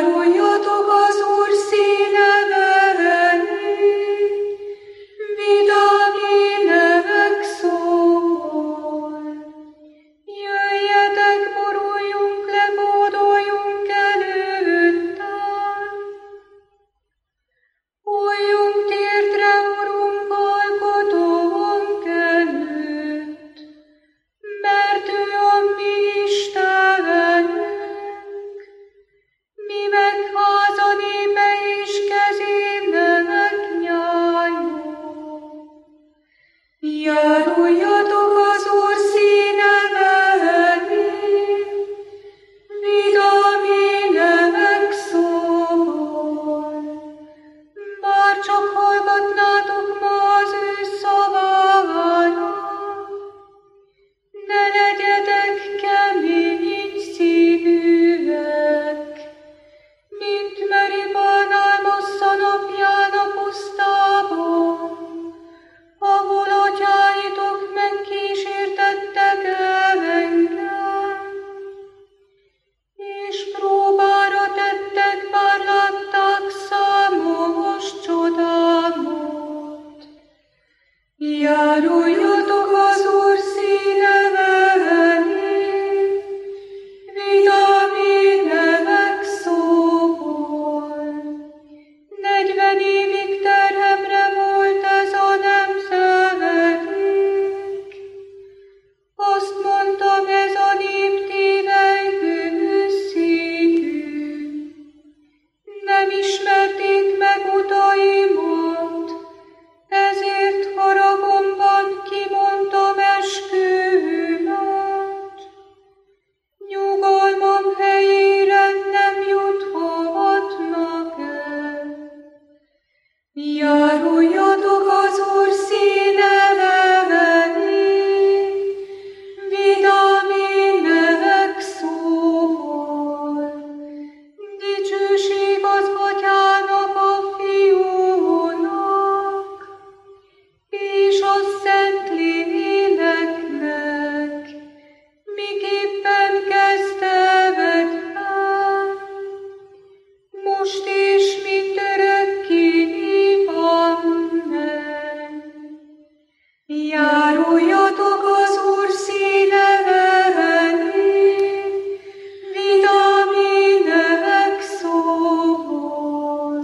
Járuljatok az Úr színe velünk, vidám énekek szól. Jöjjetek, boruljunk le, bódoljunk előttem. Hulljunk térdre, Urunk, alkotónk előtt, mert ő a mi Istenünk. Mi meg háza népe és kezének nyájunk. Járuljatok az Úr színe velünk, vidám énekek szól. Bár csak hallgatnátok ma az ő szavára, ne legyetek kemény szívűek, mint Meribán Massa napján a pusztában, ahol atyáitok megkísértettek engem, és próbára tettek, bár látták számos csodámat. Járuljatok az Úr színe velünk, vidám énekek szól. 40 évig terhemre volt ez a nemzedék. Azt mondtam, ez a nép tévelygő szívű. Nem ismerték meg utaimat, ezért haragomban kimondtam esküvőmet. Nyugalmam helyére nem juthatnak el. Járuljatok az Úr színe velünk, vidám énekek szól. Dicsőség az Atyának, a Fiúnak, és a Szentléleknek, miképpen kezdetben, most és mind örökké. Amen. Járuljatok az Úr színe velünk, vidám énekek szól.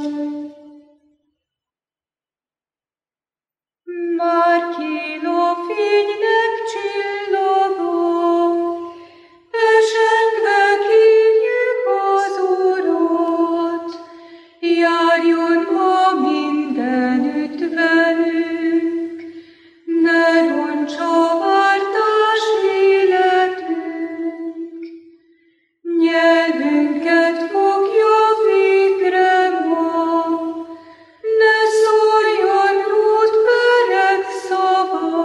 Már kín a fénynek csillagok, esengve kérjük az Urat, járjon ma mindenütt velünk, ne rontsa vártás életünk. Nyelvünket fogja végre ma, ne szórjon rút pereg szava,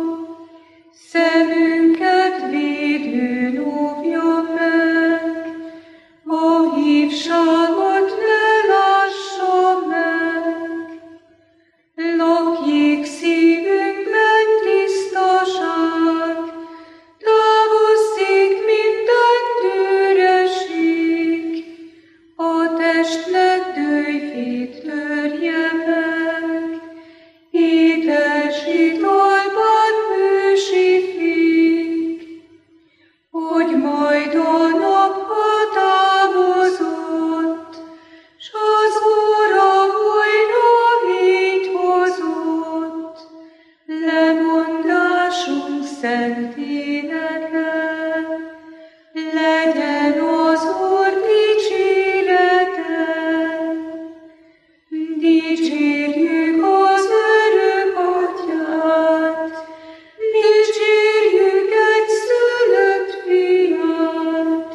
szemünket védőn óvja meg, a hívságot ne lássa meg. Lakjék szívünkben tisztaság, távozzék minden dühösség, a testnek dőjfét törje meg, édes italban hősítik, hogy majd a nap határozott, s az óra újra így hozott, lemondásunk szent éneke, legyen az Úr dicsérete. Dicsérjük az örök Atyát, dicsérjük egyszülött Fiát,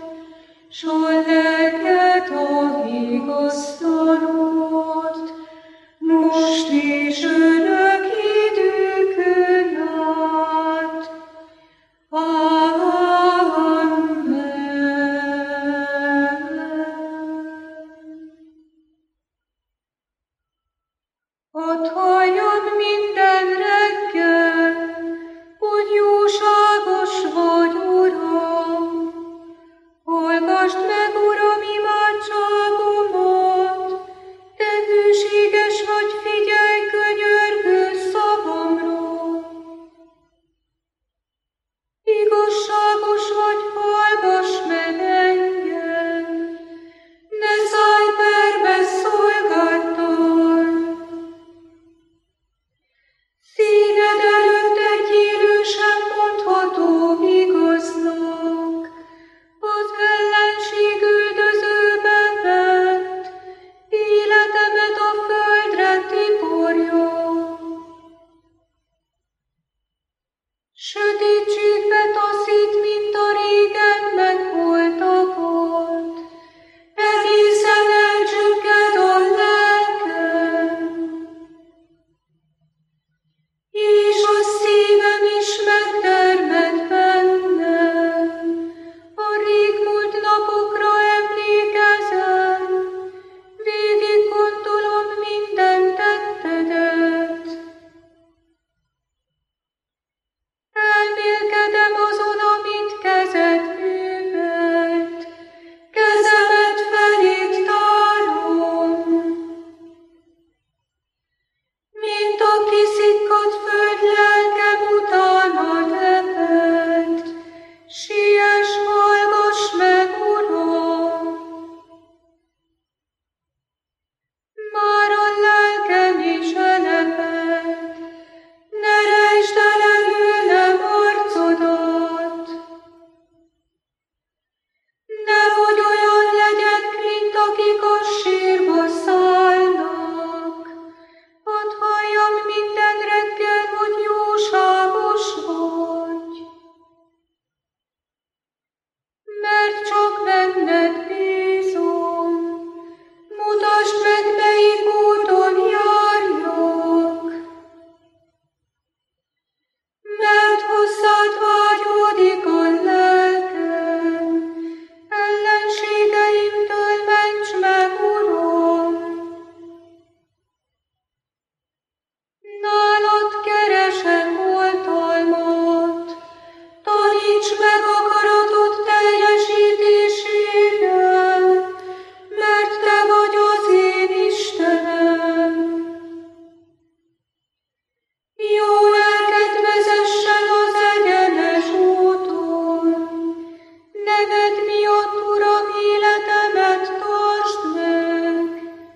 neved miatt, Uram, életemet tartsd meg.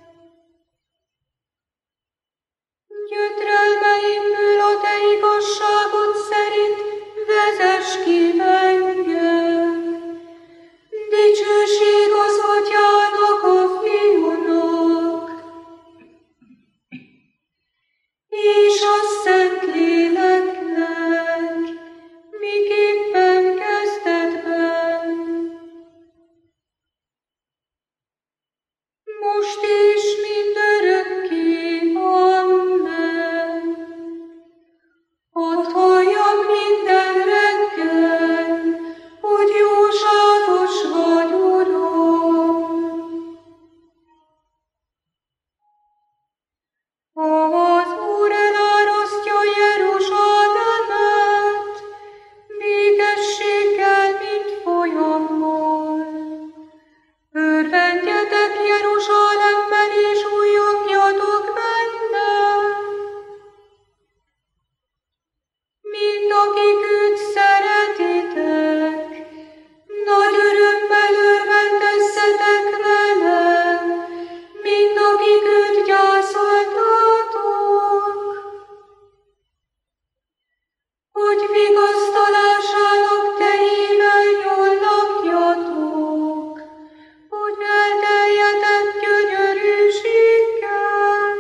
Gyötrelmeimből a te igazságod szerint vezess ki engem. Dicsőség az Atyának, a Fiúnak, és a Szentléleknek, miképpen kezdetben, most és mindörökké. Amen. Hadd halljam minden reggel, hogy jóságos vagy, Uram. Az Úr elárasztja Jeruzsálemet, békességgel, mint folyammal. Örvendjetek Jeruzsálemmel, és újjongjatok benne. Mind akik őt szeretitek, nagy örömmel örvendezzetek vele, mind akik őt gyászoltátok, hogy vigasztalásának tejével jól lakjatok, hogy elteljetek gyönyörűséggel.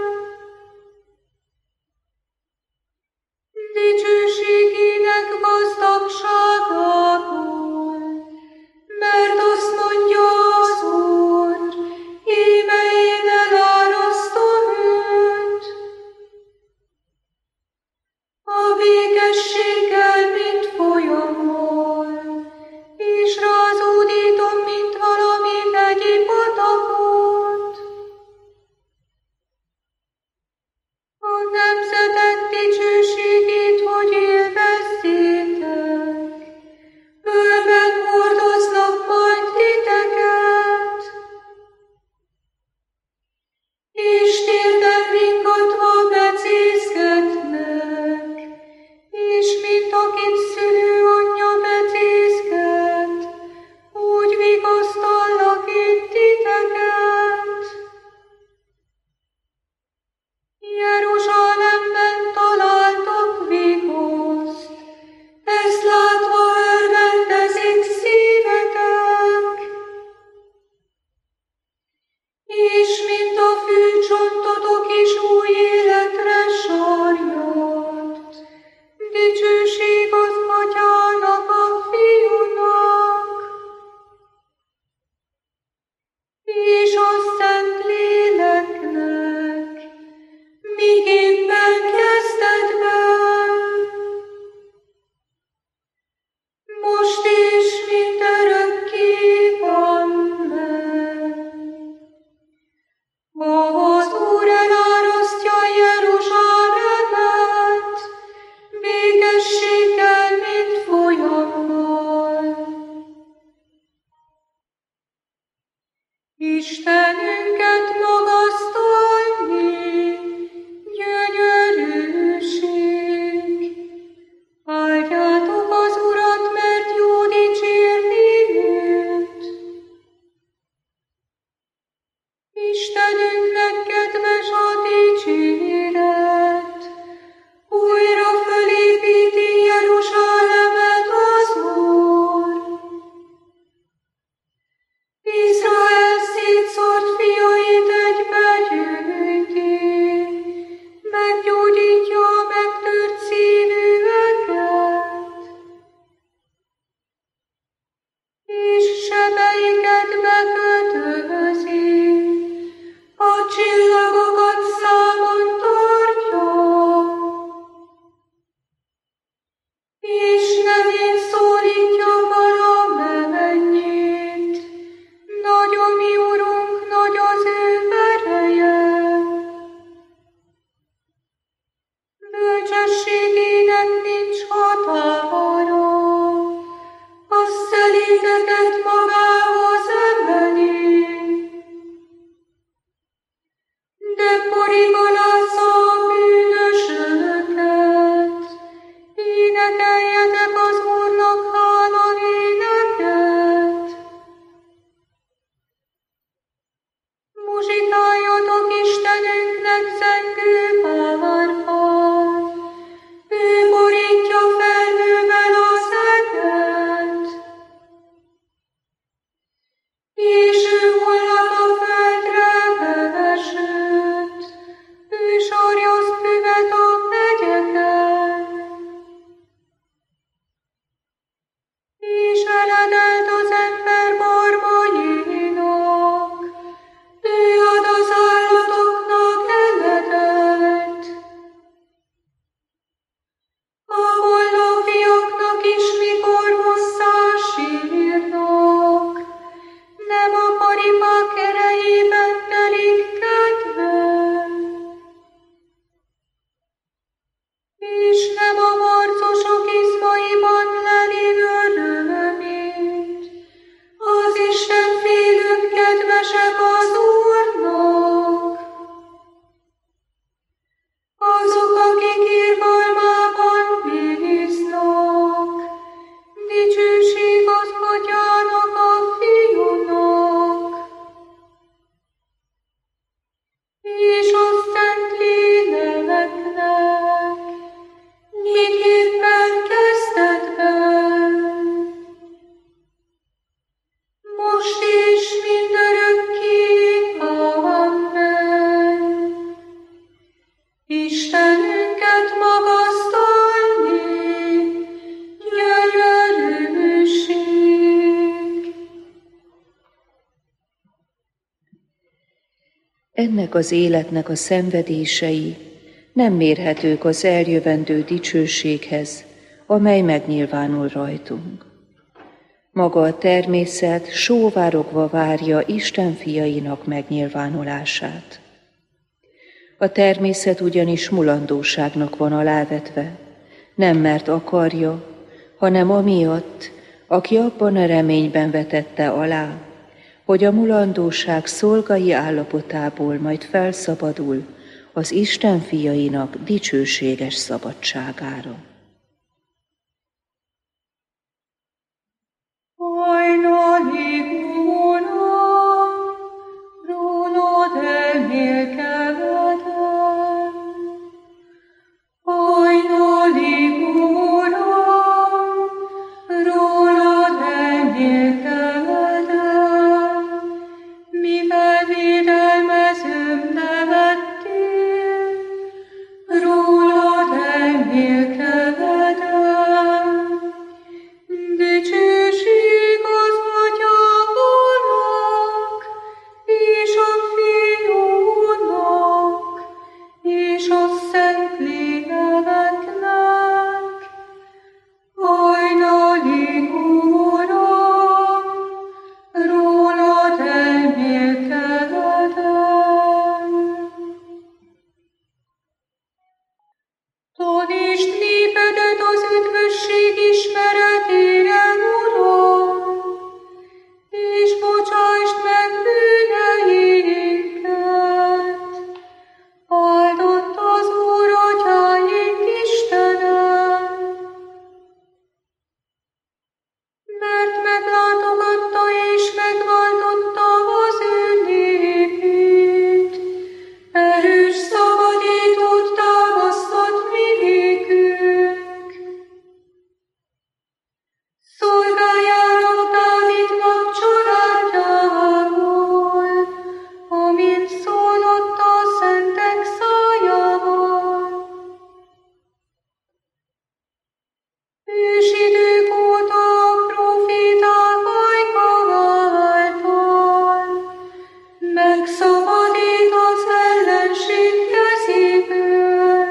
Dicsőségének gazdagságából, mert azt mondja az Úr, íme én elárasztom őt. A békességgel, mint folyammal, és rázódítom, mint valami vegyi patakot. A nemzetek dicsőségét, hogy élvezzétek, örvend hordoznak majd titeket, és térden ringatva becézgetnek, és mint akit szülő anyja becézget, úgy vigasztallak én titeket. Jeruzsálemben találtok vigaszt, ezt látva örvendezik szívetek, és mint a fűcsontotok is új életre sarjad. Dicsőség az Atyának, a Fiúnak, és a Szentléleknek, miképpen kezdetben, most és mindörökké. Amen. Az Úr elárasztja Jeruzsálemet, békességgel, mint folyammal. Istenünket magasztalni, gyönyörűség. Áldjátok az Urat, mert jó dicsérni őt. Istenünknek kedves a dicséret, újra fölépíti Jeruzsálemet az Úr. Izrael szétszórt fiait egybe gyűjti, meggyógyítja a megtört szívűeket, és sebeiket bekötözi, a csillagokat számon tartja, és nevén szólítja valamennyit. Nagy a mi Urunk, nagy az ő ereje. Bölcsességének nincs határa, a szelídeket magához emeli. De porigalázza a bűnösöket, énekeljetek az Úrnak hálaéneket. Ennek az életnek a szenvedései nem mérhetők az eljövendő dicsőséghez, amely megnyilvánul rajtunk. Maga a természet sóvárogva várja Isten fiainak megnyilvánulását. A természet ugyanis mulandóságnak van alávetve, nem mert akarja, hanem amiatt, aki abban a reményben vetette alá, hogy a mulandóság szolgai állapotából majd felszabadul az Isten fiainak dicsőséges szabadságára. Hajnali Uram, rólad elmélkedem. Hajnali Uram, rólad elmélkedem. Mivel védelmezőm nevettél, rólad elmélkedem. Dicsőség az Atyának, és a Fiúnak, és a Szentléleknek. Hajnali Uram, rólad elmélkedem. Tanítsd népedet az üdvösség ismeretére, Uram, és bocsásd meg bűneinket. Áldott az Úr Atyáink Istene, mert meglátogatta és megváltotta az ő népét. Erős szabadítót támasztott mi nékünk. Szolgáljának Dávidnak családjából, amint szólott a szentek szájával. Ősidők óta a proféták ajka által megszabadít az ellenség kezéből.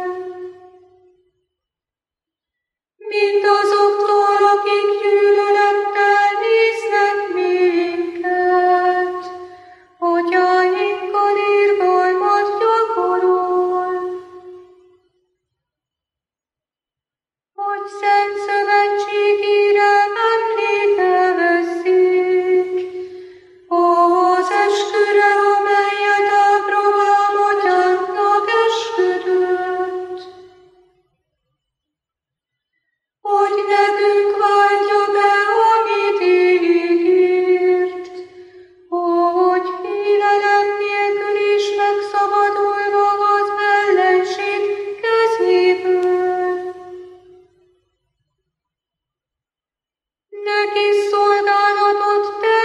Mindazoktól, akik gyűlölettel néznek minket, atyáinkkal irgalmat gyakorol. Hogy szent szövetségére emléke veszik, az esküre, amelyet Ábrahám atyánknak esküdött. Hogy nekünk váltja be, amit ígért, hogy félelem nélkül is megszabadulva az ellenség kezéből. Neki szolgálatot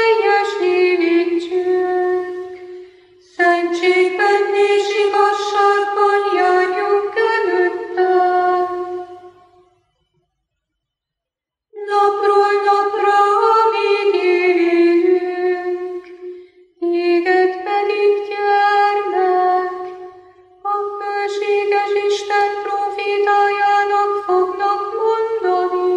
teljesítsünk, szentségben és igazságban járjunk előtte. Napról napra, amíg élünk, téged pedig gyermek, a fölséges Isten profétájának fognak mondani.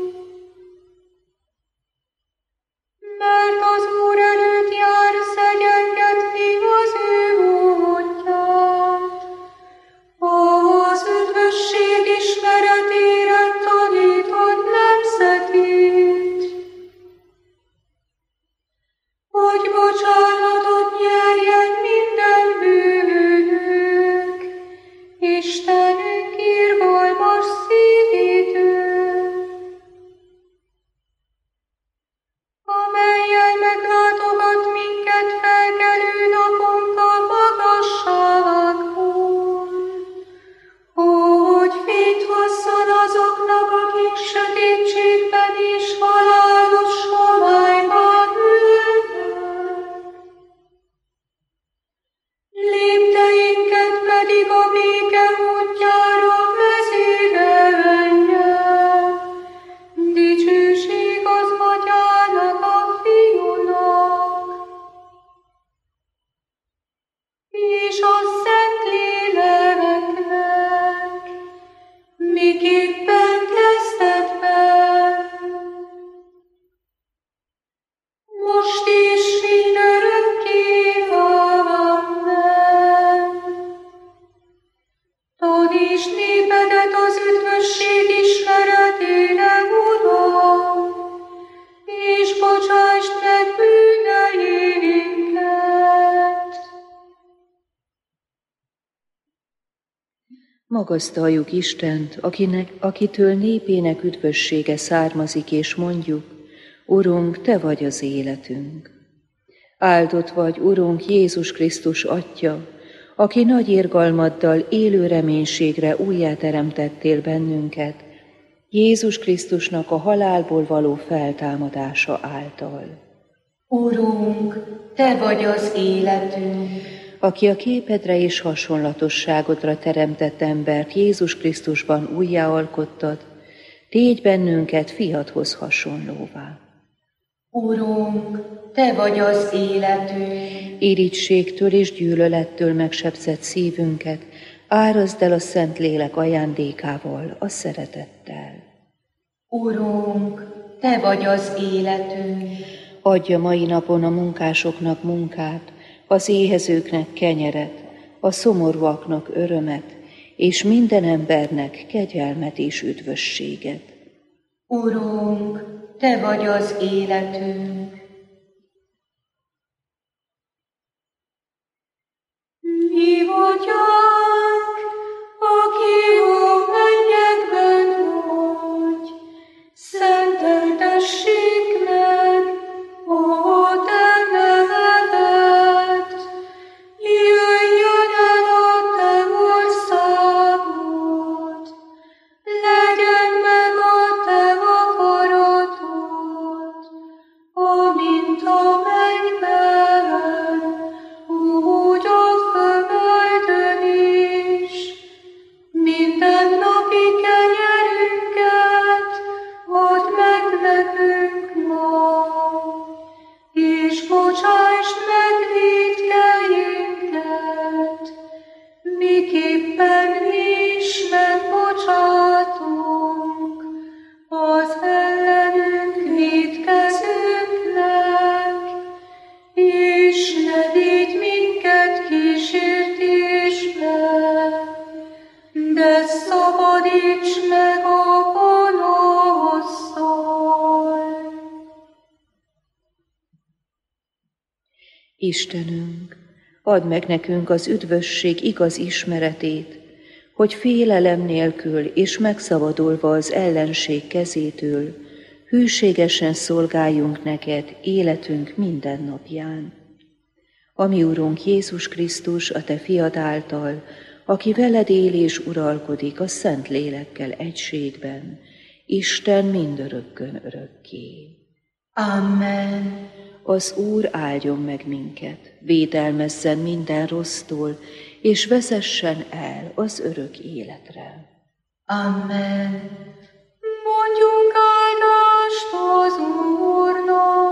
Mert az Úr előtt jár szegyengetni az ő útját, az üdvösség ismeretére tanítod nemzetét, hogy bocsánatot nyerjen minden bűnünk, Istenünk irgalmas szívétől, amellyel meglátogat minket felkelő naponkkal magasságból, hogy fényt hozzon azoknak, akik sötétségben és halálos homályban ülnek, Magasztaljuk Istent, akitől népének üdvössége származik, és mondjuk, Urunk, Te vagy az életünk. Áldott vagy, Urunk, Jézus Krisztus Atya, aki nagy irgalmaddal élő reménységre újjáteremtettél bennünket, Jézus Krisztusnak a halálból való feltámadása által. Urunk, Te vagy az életünk, aki a képedre és hasonlatosságodra teremtett embert Jézus Krisztusban újjáalkottad, tégy bennünket fiadhoz hasonlóvá. Urunk, Te vagy az életünk, Irigységtől és gyűlölettől megsebzett szívünket árazd el a Szentlélek ajándékával, a szeretettel. Urunk, Te vagy az életünk, Adja mai napon a munkásoknak munkát, az éhezőknek kenyeret, a szomorúaknak örömet, és minden embernek kegyelmet és üdvösséget. Urunk, Te vagy az életünk. Mi vagyunk, aki a mennyekben vagy, szenteltessék meg a Te neved. Jöjjön el a Te országod, legyen meg a Te akaratod, amint a mennyben, úgy a földön is. Mindennapi kenyerünket add meg nekünk ma, és bocsásd meg vétkeinket, miképpen mi is megbocsátunk az ellenünk vétkezőknek, és ne vigy minket kísértésbe, de szabadíts meg a gonosztól. Istenünk, add meg nekünk az üdvösség igaz ismeretét, hogy félelem nélkül és megszabadulva az ellenség kezétől hűségesen szolgáljunk neked életünk minden napján. A mi Urunk Jézus Krisztus, a Te fiad által, aki veled él és uralkodik a Szent Lélekkel egységben, Isten mindörökkön örökké. Amen. Az Úr áldjon meg minket, védelmezzen minden rossztól, és vezessen el az örök életre. Amen. Mondjunk áldást az Úrnak.